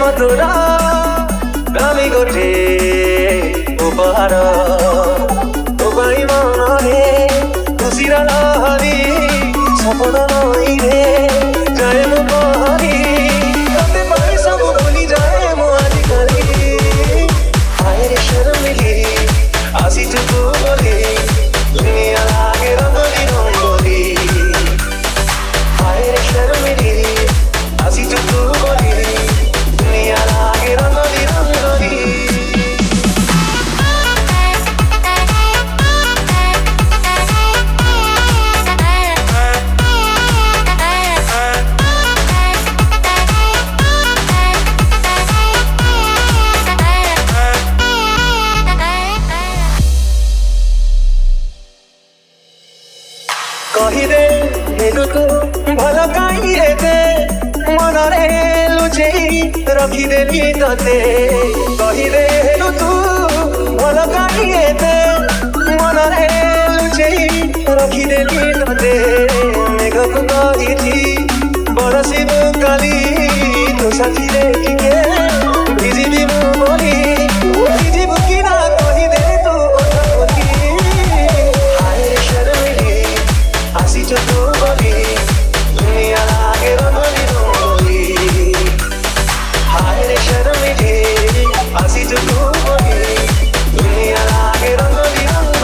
मधुरा दामी गोटे उपहार तो पाई मନରେ खुशीर लहरी सपन नईरे जाए मु बहरी तते पाई सब भूली जाए मु आजिकाली हाय रे शर्मिली आसी तू बोली दुनिया लागे रंगोली हाय रे शर्मिली आसी तू बोली दुनिया लागे रंगोली कहिदे हेलु तू भल काई हेते मनरे लुचेई रखिदेली तते कहिदे हेलु तू भल काई हेते मनरे लुचेई रखिदेली तते मेघକୁ କହିଛି ବରସିବୁ କାଲି ତୋ ସାଥିରେ ଟିକେ ଭିଜିବି ମୁଁ ବୋଲି ଭିଜିବୁ କି ନା କହିଦେ ତୁ କଥା ବୋଲି ହାୟ ରେ ଶର୍ମିଲି आसी जो तू बोली दुनिया लागे रंगोली हाय रे शर्मिली आसी जो तू बोली दुनिया लागे रंगोली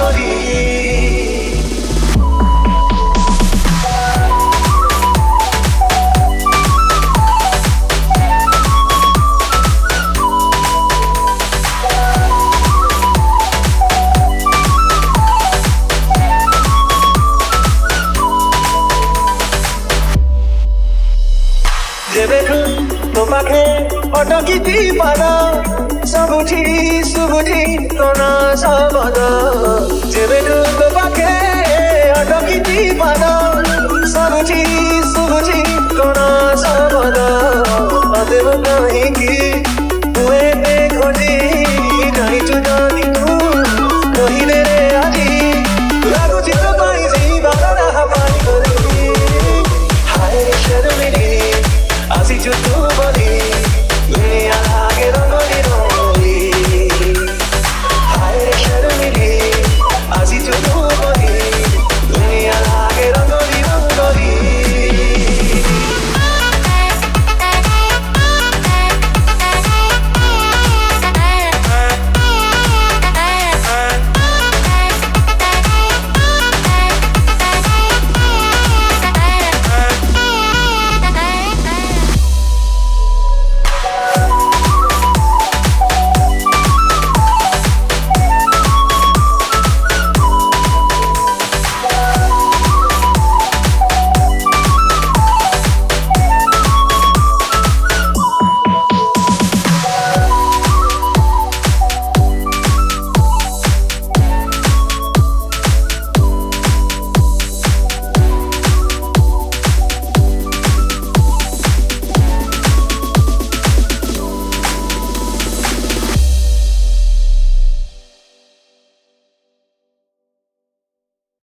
जेबेठू तो पाखे अटकी पाद सबुठी सुबुठी कोना सबद जेबेठू तो पाखे अटकी पाद सबुठी सुबुठी कोना सबद अदेव कहीं हुए खोजी जाइचु जानी तू कहिले रे आजी लागुची तो पाई जीवन राह पाई करी हाय रे शर्मिली आसी जो तू बोली